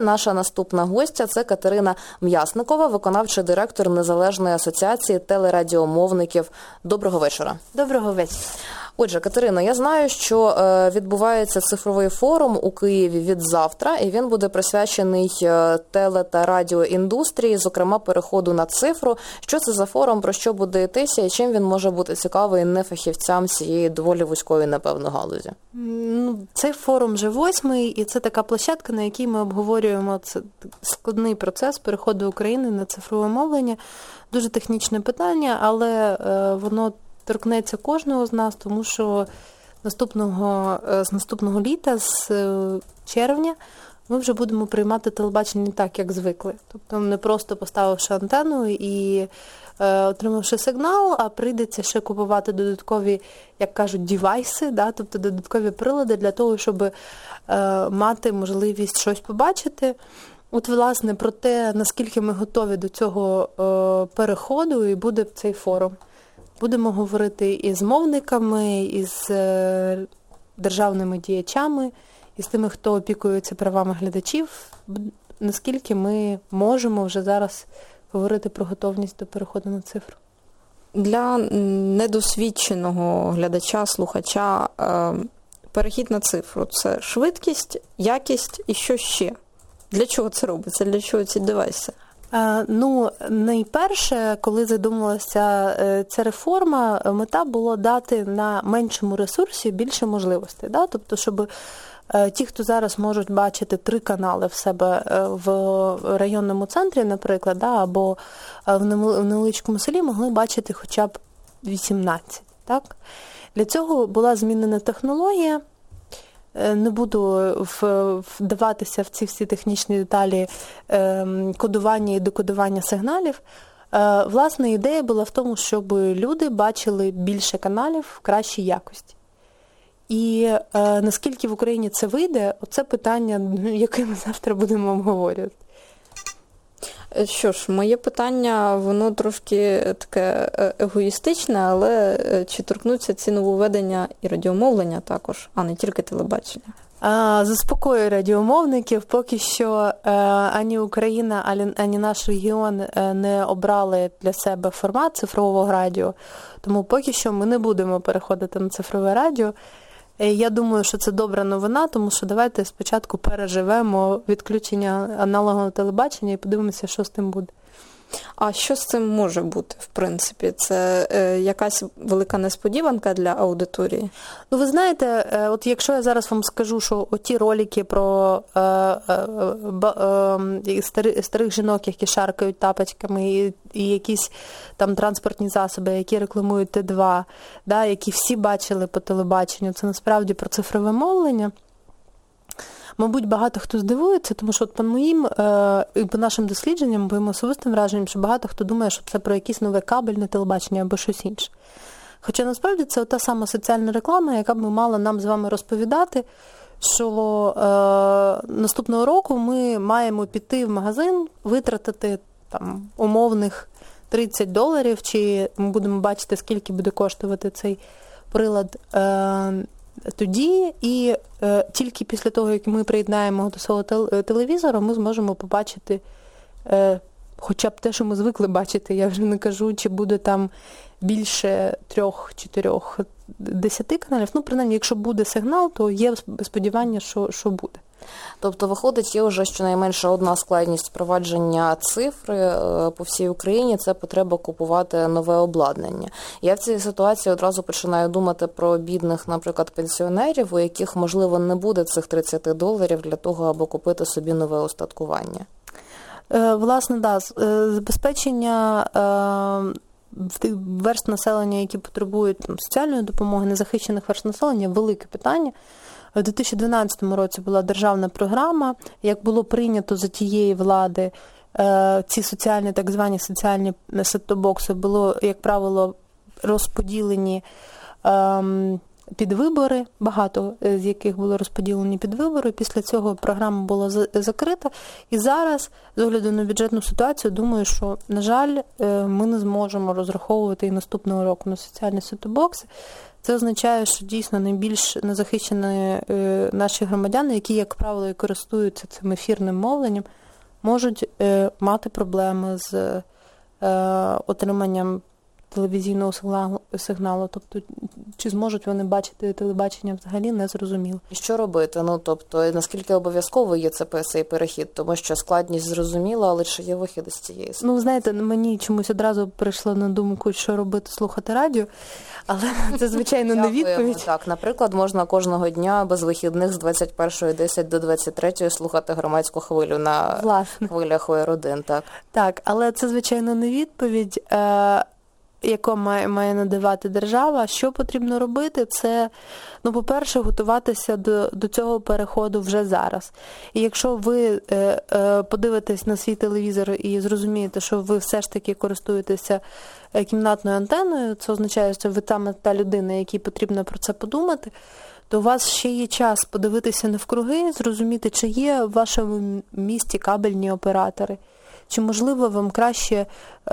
Наша наступна гостя – це Катерина М'ясникова, виконавчий директор Незалежної асоціації телерадіомовників. Доброго вечора. Доброго вечора. Отже, Катерино, я знаю, що відбувається цифровий форум у Києві від завтра, і він буде присвячений теле- та радіоіндустрії, зокрема переходу на цифру. Що це за форум, про що буде йтися, і чим він може бути цікавий нефахівцям цієї доволі вузької, напевно, галузі? Цей форум вже 8-й, і це така площадка, на якій ми обговорюємо складний процес переходу України на цифрове мовлення. Дуже технічне питання, але воно торкнеться кожного з нас, тому що з наступного літа, з червня, ми вже будемо приймати телебачення не так, як звикли. Тобто не просто поставивши антенну і отримавши сигнал, а прийдеться ще купувати додаткові, як кажуть, девайси, тобто додаткові прилади для того, щоб мати можливість щось побачити. От, власне, про те, наскільки ми готові до цього переходу, і буде цей форум. Будемо говорити і з мовниками, і з державними діячами, і з тими, хто опікується правами глядачів, наскільки ми можемо вже зараз говорити про готовність до переходу на цифру. Для недосвідченого глядача, слухача перехід на цифру – це швидкість, якість і що ще? Для чого це робиться? Для чого ці девайси? Найперше, коли задумувалася ця реформа, мета була дати на меншому ресурсі більше можливостей. Тобто, щоб ті, хто зараз можуть бачити 3 канали в себе в районному центрі, наприклад, або в невеличкому селі, могли бачити хоча б 18. Так? Для цього була змінена технологія. Не буду вдаватися в ці всі технічні деталі кодування і декодування сигналів. Власне, ідея була в тому, щоб люди бачили більше каналів в кращій якості. І наскільки в Україні це вийде, оце питання, яке ми завтра будемо обговорювати. Що ж, моє питання, воно трошки таке егоїстичне, але чи торкнуться ці нововведення і радіомовлення також, а не тільки телебачення? Заспокою радіомовників, поки що ані Україна, ані наш регіон не обрали для себе формат цифрового радіо, тому поки що ми не будемо переходити на цифрове радіо. Я думаю, що це добра новина, тому що давайте спочатку переживемо відключення аналогового телебачення і подивимося, що з тим буде. А що з цим може бути, в принципі? Це якась велика несподіванка для аудиторії? Ви знаєте, от якщо я зараз вам скажу, що оті ролики про старих жінок, які шаркають тапочками, і якісь там транспортні засоби, які рекламують Т2, які всі бачили по телебаченню, це насправді про цифрове мовлення. Мабуть, багато хто здивується, тому що по моїм і по нашим дослідженням, по моїм особистим враженням, що багато хто думає, що це про якесь нове кабельне телебачення або щось інше. Хоча насправді це та сама соціальна реклама, яка б мала нам з вами розповідати, що наступного року ми маємо піти в магазин, витратити там умовних $30, чи ми будемо бачити, скільки буде коштувати цей прилад тоді, і тільки після того, як ми приєднаємо до свого телевізора, ми зможемо побачити хоча б те, що ми звикли бачити. Я вже не кажу, чи буде там більше 3, 4, 10 каналів. Принаймні, якщо буде сигнал, то є сподівання, що буде. Тобто, виходить, є вже щонайменше одна складність впровадження цифри по всій Україні – це потреба купувати нове обладнання. Я в цій ситуації одразу починаю думати про бідних, наприклад, пенсіонерів, у яких, можливо, не буде цих $30 для того, аби купити собі нове устаткування. Власне, забезпечення верств населення, які потребують соціальної допомоги, незахищених верств населення – велике питання. У 2012 році була державна програма, як було прийнято за тієї влади, ці соціальні, так звані соціальні сет-топ-бокси було, як правило, розподілені під вибори, багато з яких було розподілені під вибори. Після цього програма була закрита. І зараз, з огляду на бюджетну ситуацію, думаю, що, на жаль, ми не зможемо розраховувати і наступного року на соціальні сет-топ-бокси. Це означає, що дійсно найбільш незахищені наші громадяни, які, як правило, і користуються цим ефірним мовленням, можуть мати проблеми з отриманням телевізійного сигналу. Тобто, чи зможуть вони бачити телебачення взагалі, не зрозуміло. І що робити? Тобто, наскільки обов'язково є цей перехід? Тому що складність зрозуміла, але чи є вихід із цієї ситуації? Знаєте, мені чомусь одразу прийшло на думку, що робити, слухати радіо, але це, звичайно, не відповідь. Так, наприклад, можна кожного дня без вихідних з 21:10 до 23:00 слухати громадську хвилю на хвилях ОР-1, так? Так, але це, звичайно, не відповідь, яку має надавати держава. Що потрібно робити? Це, по-перше, готуватися до цього переходу вже зараз. І якщо ви подивитесь на свій телевізор і зрозумієте, що ви все ж таки користуєтеся кімнатною антеною, це означає, що ви там та людина, якій потрібно про це подумати, то у вас ще є час подивитися навкруги, зрозуміти, чи є в вашому місті кабельні оператори, чи, можливо, вам краще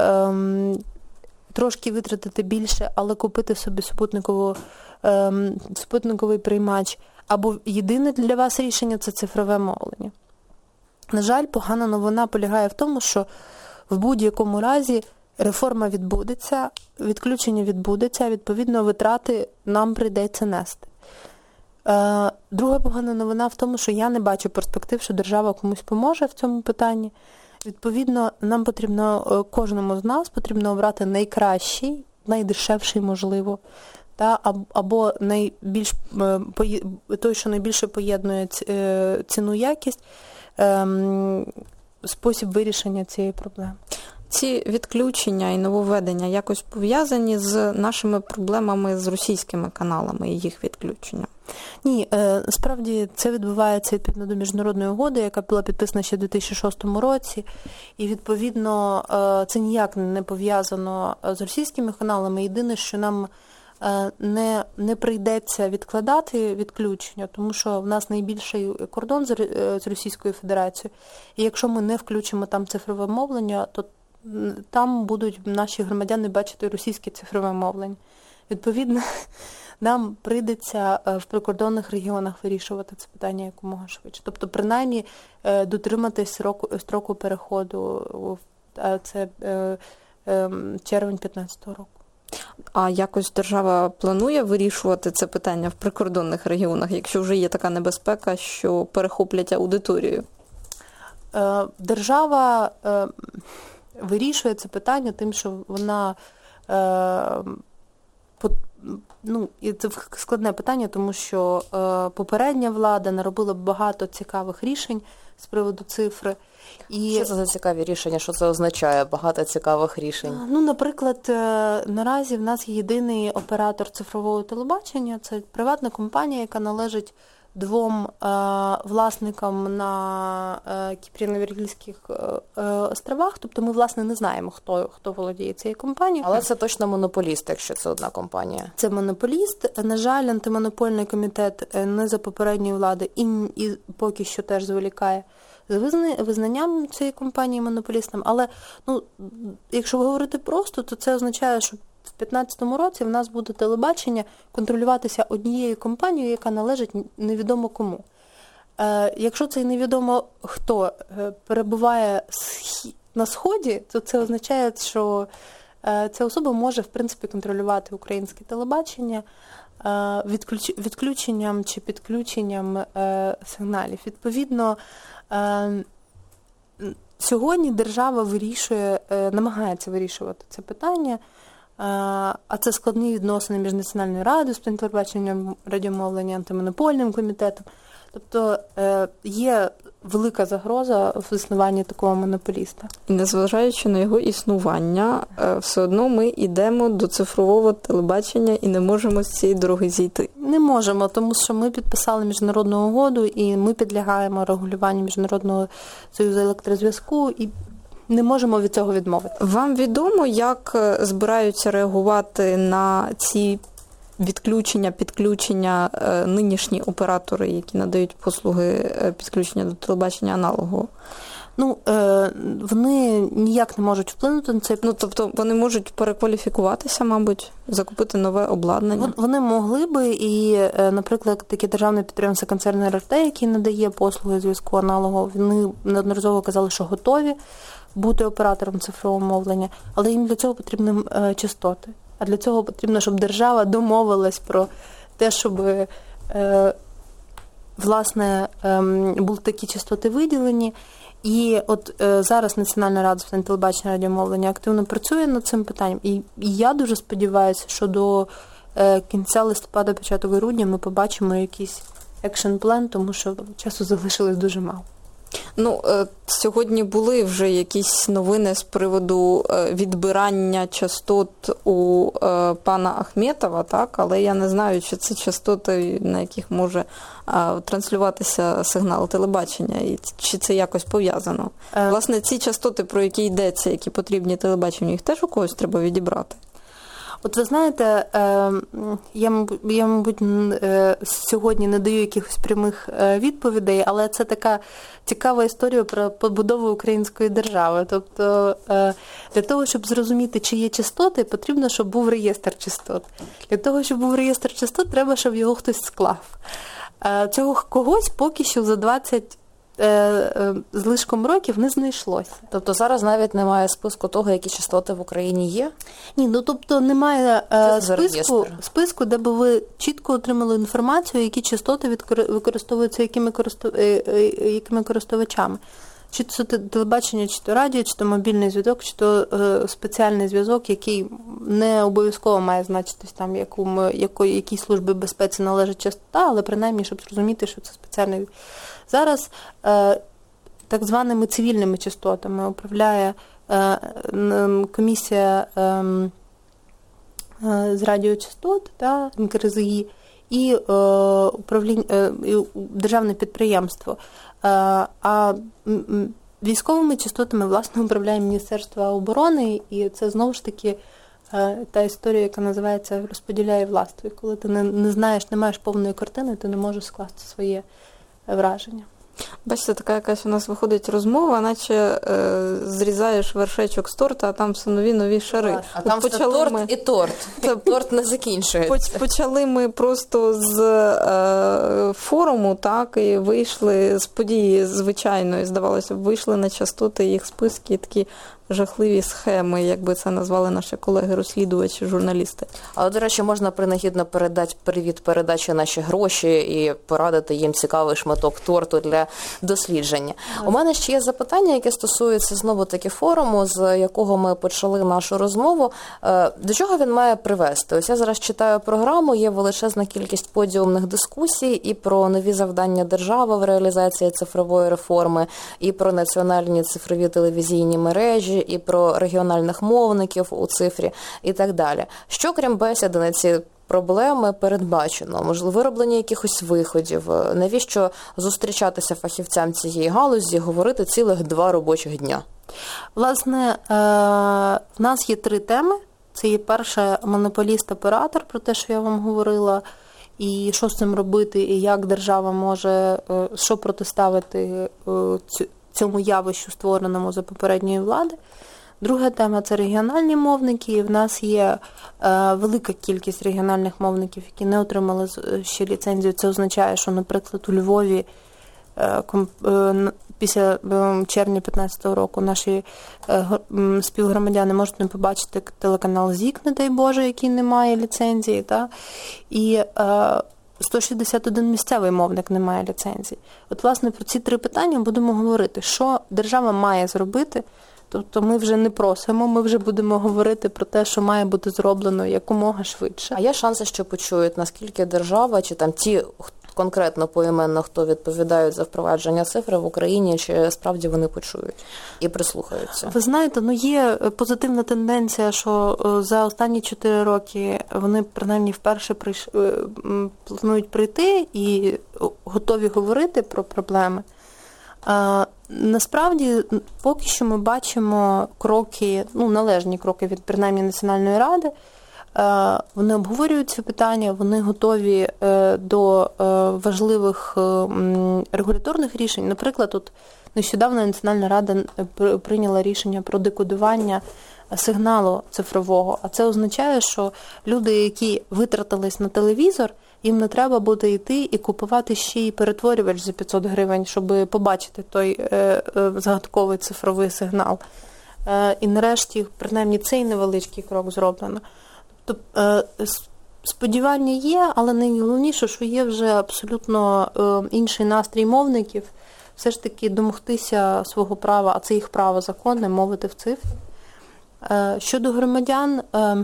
трошки витратити більше, але купити собі супутниковий приймач. Або єдине для вас рішення – це цифрове мовлення. На жаль, погана новина полягає в тому, що в будь-якому разі реформа відбудеться, відключення відбудеться, а відповідно витрати нам прийдеться нести. Друга погана новина в тому, що я не бачу перспектив, що держава комусь поможе в цьому питанні. Відповідно, нам потрібно, кожному з нас потрібно обрати найкращий, найдешевший, можливо, або той, що найбільше поєднує ціну-якість, спосіб вирішення цієї проблеми. Ці відключення і нововведення якось пов'язані з нашими проблемами з російськими каналами і їх відключенням? Ні, справді це відбувається відповідно до міжнародної угоди, яка була підписана ще в 2006 році, і відповідно це ніяк не пов'язано з російськими каналами. Єдине, що нам не прийдеться відкладати відключення, тому що в нас найбільший кордон з Російською Федерацією, і якщо ми не включимо там цифрове мовлення, то там будуть наші громадяни бачити російське цифрове мовлення. Відповідно, нам прийдеться в прикордонних регіонах вирішувати це питання якомога швидше. Тобто, принаймні, дотриматись строку переходу, це червень 2015 року. А якось держава планує вирішувати це питання в прикордонних регіонах, якщо вже є така небезпека, що перехоплять аудиторію? Держава вирішує це питання тим, що вона і це складне питання, тому що попередня влада наробила багато цікавих рішень з приводу цифри. Що це за цікаві рішення? Що це означає? Багато цікавих рішень? Наприклад, наразі в нас є єдиний оператор цифрового телебачення. Це приватна компанія, яка належить двом власникам на Кіпряно-Вергільських островах. Тобто ми, власне, не знаємо, хто володіє цією компанією. Але це точно монополіст, якщо це одна компанія. Це монополіст. На жаль, антимонопольний комітет не за попередньої влади і поки що теж зволікає з визнанням цієї компанії монополістом. Але, якщо говорити просто, то це означає, що в 2015 році в нас буде телебачення контролюватися однією компанією, яка належить невідомо кому. Якщо це невідомо хто перебуває на Сході, то це означає, що ця особа може, в принципі, контролювати українське телебачення відключенням чи підключенням сигналів. Відповідно, сьогодні держава намагається вирішувати це питання, а це складні відносини між Національною радою з питань телебачення, радіомовлення, антимонопольним комітетом. Тобто є велика загроза в існуванні такого монополіста. І незважаючи на його існування, все одно ми йдемо до цифрового телебачення і не можемо з цієї дороги зійти. Не можемо, тому що ми підписали міжнародну угоду і ми підлягаємо регулюванню Міжнародного союзу електрозв'язку і не можемо від цього відмовити. Вам відомо, як збираються реагувати на ці відключення, підключення нинішні оператори, які надають послуги підключення до телебачення аналогового? Вони ніяк не можуть вплинути на цей... Тобто вони можуть перекваліфікуватися, мабуть, закупити нове обладнання? Вони могли би, і, наприклад, таке державне підприємство концерн РРТ, який надає послуги зв'язку аналогу, вони неодноразово казали, що готові бути оператором цифрового мовлення, але їм для цього потрібні частоти. А для цього потрібно, щоб держава домовилась про те, щоб, власне, були такі частоти виділені. І от зараз Національна рада з питань телебачення і радіомовлення активно працює над цим питанням. І я дуже сподіваюся, що до кінця листопада, початок грудня ми побачимо якийсь екшн-план, тому що часу залишилось дуже мало. Сьогодні були вже якісь новини з приводу відбирання частот у пана Ахметова, так? Але я не знаю, чи це частоти, на яких може транслюватися сигнал телебачення, і чи це якось пов'язано. Власне, ці частоти, про які йдеться, які потрібні телебаченню, їх теж у когось треба відібрати? От ви знаєте, я, мабуть, сьогодні не даю якихось прямих відповідей, але це така цікава історія про побудову української держави. Тобто для того, щоб зрозуміти, чи є частоти, потрібно, щоб був реєстр частот. Для того, щоб був реєстр частот, треба, щоб його хтось склав. Цього когось поки що за 20 з лишком років не знайшлося. Тобто зараз навіть немає списку того, які частоти в Україні є? Ні, тобто немає списку, де би ви чітко отримали інформацію, які частоти використовуються якими користувачами. Чи це телебачення, чи то радіо, чи то мобільний зв'язок, чи то спеціальний зв'язок, який не обов'язково має значитись там, якій службі безпеці належить частота, але принаймні, щоб зрозуміти, що це спеціальний. Зараз так званими цивільними частотами управляє комісія з радіочастот, НКРЗІ, і державне підприємство. А військовими частотами, власне, управляє Міністерство оборони, і це, знову ж таки, та історія, яка називається «розподіляє власть». Коли ти не знаєш, не маєш повної картини, ти не можеш скласти своє враження. Бачите, така якась у нас виходить розмова, наче зрізаєш вершечок з торта, а там все нові шари. А там все торт і торт. Торт не закінчується. Почали ми просто з форуму, так, і вийшли з події звичайної, здавалося б, вийшли на частоти їх списки, такі жахливі схеми, як би це назвали наші колеги-розслідувачі, журналісти. Але, до речі, можна принагідно передати привіт передачі наші гроші і порадити їм цікавий шматок торту для дослідження. У мене ще є запитання, яке стосується знову-таки форуму, з якого ми почали нашу розмову. До чого він має привести? Ось я зараз читаю програму, є величезна кількість подіумних дискусій і про нові завдання держави в реалізації цифрової реформи, і про національні цифрові телевізійні мережі, і про регіональних мовників у цифрі і так далі. Що, крім бесіди на ці проблеми, передбачено? Можливо, вироблення якихось виходів? Навіщо зустрічатися фахівцям цієї галузі, говорити цілих 2 робочих дня? Власне, в нас є 3 теми. Це є перша монополіст-оператор, про те, що я вам говорила, і що з цим робити, і як держава може, що протиставити цьому явищу, створеному за попередньої влади. Друга тема – це регіональні мовники. В нас є велика кількість регіональних мовників, які не отримали ще ліцензію. Це означає, що, наприклад, у Львові після червня 2015 року наші співгромадяни можуть не побачити телеканал ЗІК, не дай Боже, який не має ліцензії. І 161 місцевий мовник не має ліцензії. От, власне, про ці 3 питання будемо говорити. Що держава має зробити? Тобто ми вже не просимо, ми вже будемо говорити про те, що має бути зроблено якомога швидше. А є шанси, що почують, наскільки держава, чи там ті, конкретно поіменно, хто відповідають за впровадження цифри в Україні, чи справді вони почують і прислухаються? Ви знаєте, є позитивна тенденція, що за останні 4 роки вони, принаймні, вперше планують прийти і готові говорити про проблеми. Насправді, поки що ми бачимо кроки, належні кроки від, принаймні, Національної ради. Вони обговорюють ці питання, вони готові до важливих регуляторних рішень. Наприклад, Нещодавно Національна рада прийняла рішення про декодування сигналу цифрового, а це означає, що люди, які витратились на телевізор, їм не треба буде йти і купувати ще й перетворювач за 500 гривень, щоб побачити той загадковий цифровий сигнал. І нарешті, принаймні, цей невеличкий крок зроблено. Тобто, сподівання є, але найголовніше, що є вже абсолютно інший настрій мовників, все ж таки домогтися свого права, а це їх право законне, мовити в цифрі. Щодо громадян,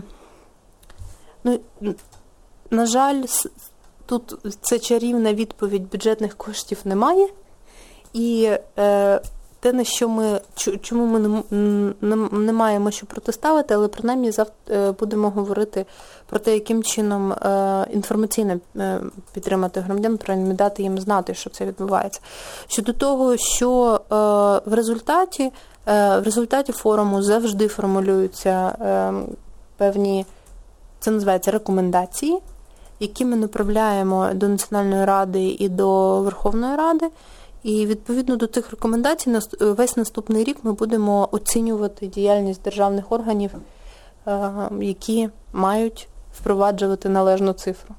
на жаль, тут це чарівна відповідь, бюджетних коштів немає. І те, на що чому ми не маємо що протиставити, але принаймні завтра будемо говорити про те, яким чином інформаційно підтримати громадян, принаймні дати їм знати, що це відбувається. Щодо того, що в результаті форуму завжди формулюються певні, це називається рекомендації, які ми направляємо до Національної ради і до Верховної Ради. І відповідно до тих рекомендацій весь наступний рік ми будемо оцінювати діяльність державних органів, які мають впроваджувати належну цифру.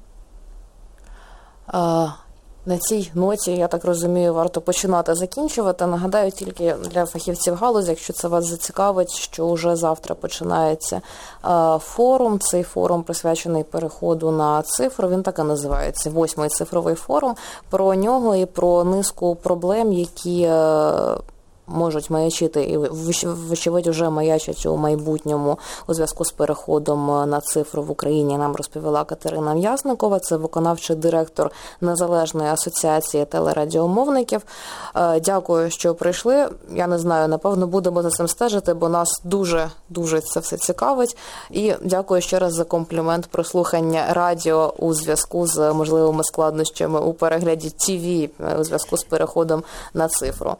На цій ноті, я так розумію, варто починати закінчувати. Нагадаю тільки для фахівців галузі, якщо це вас зацікавить, що вже завтра починається форум. Цей форум присвячений переходу на цифру. Він так і називається. 8-й цифровий форум. Про нього і про низку проблем, які можуть маячити і, вочевидь, вже маячать у майбутньому у зв'язку з переходом на цифру в Україні, нам розповіла Катерина М'язникова. Це виконавчий директор Незалежної асоціації телерадіомовників. Дякую, що прийшли. Я не знаю, напевно, будемо за цим стежити, бо нас дуже це все цікавить. І дякую ще раз за комплімент про слухання радіо у зв'язку з можливими складнощами у перегляді ТВ у зв'язку з переходом на цифру.